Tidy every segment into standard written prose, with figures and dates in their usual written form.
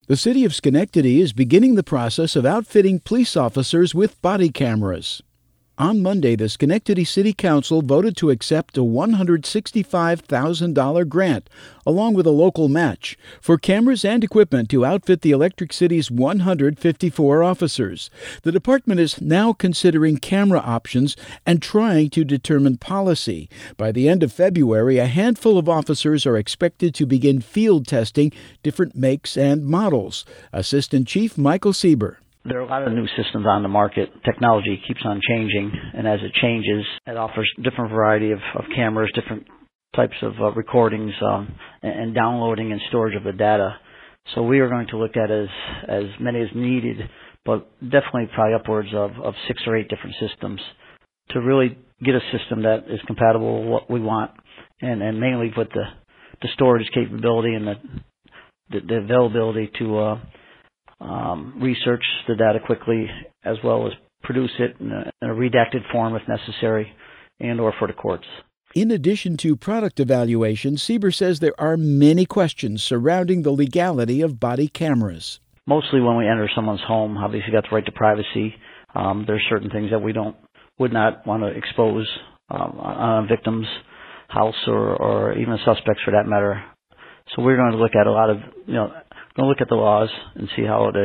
The city of Schenectady is beginning the process of outfitting police officers with body cameras. On Monday, the Schenectady City Council voted to accept a $165,000 grant, along with a local match, for cameras and equipment to outfit the Electric City's 154 officers. The department is now considering camera options and trying to determine policy. By the end of February, a handful of officers are expected to begin field testing different makes and models. Assistant Chief Michael Sieber. There are a lot of new systems on the market. Technology keeps on changing, and as it changes, it offers different variety of cameras, different types of recordings, and downloading and storage of the data. So we are going to look at as many as needed, but definitely probably upwards of 6 or 8 different systems to really get a system that is compatible with what we want, and mainly with the storage capability and the availability to research the data quickly, as well as produce it in a redacted form if necessary, and or for the courts. In addition to product evaluation, Sieber says there are many questions surrounding the legality of body cameras. Mostly when we enter someone's home, obviously got the right to privacy. There's certain things that we would not want to expose on a victim's house or even suspects for that matter. So we're going to look at a lot of, going to look at the laws and see how it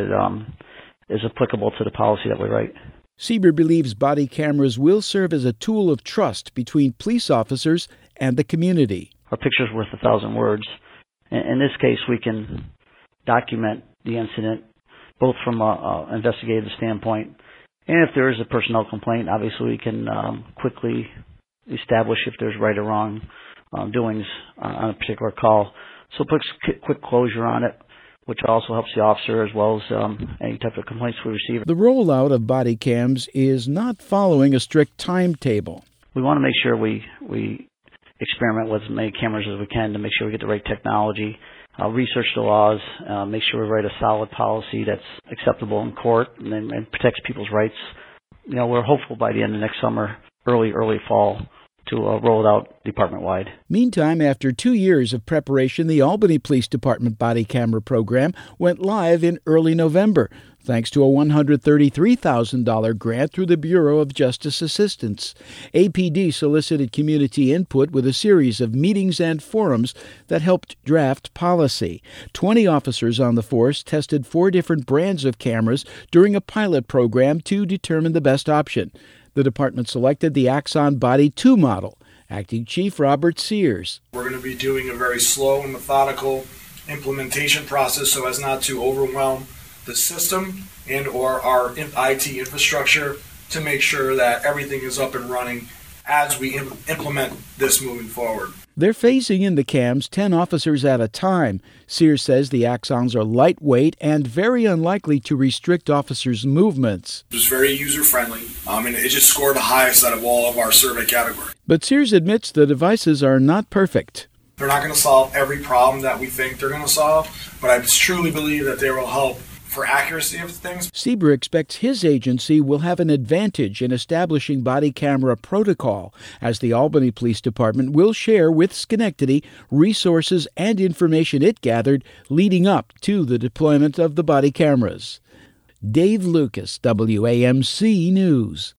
is applicable to the policy that we write. Sieber believes body cameras will serve as a tool of trust between police officers and the community. A picture's worth 1,000 words. In this case, we can document the incident both from an investigative standpoint, and if there is a personnel complaint, obviously we can quickly establish if there's right or wrong doings on a particular call. So it puts quick closure on it, which also helps the officer as well as any type of complaints we receive. The rollout of body cams is not following a strict timetable. We want to make sure we experiment with as many cameras as we can to make sure we get the right technology, research the laws, make sure we write a solid policy that's acceptable in court and protects people's rights. We're hopeful by the end of next summer, early fall, to roll it out department-wide. Meantime, after 2 years of preparation, the Albany Police Department body camera program went live in early November, thanks to a $133,000 grant through the Bureau of Justice Assistance. APD solicited community input with a series of meetings and forums that helped draft policy. 20 officers on the force tested 4 different brands of cameras during a pilot program to determine the best option. The department selected the Axon Body 2 model. Acting Chief Robert Sears. We're going to be doing a very slow and methodical implementation process so as not to overwhelm the system and or our IT infrastructure to make sure that everything is up and running as we implement this moving forward. They're phasing in the cams 10 officers at a time. Sears says the Axons are lightweight and very unlikely to restrict officers' movements. It was very user-friendly, and it just scored the highest out of all of our survey categories. But Sears admits the devices are not perfect. They're not going to solve every problem that we think they're going to solve, but I truly believe that they will help for accuracy of things. Sieber expects his agency will have an advantage in establishing body camera protocol, as the Albany Police Department will share with Schenectady resources and information it gathered leading up to the deployment of the body cameras. Dave Lucas, WAMC News.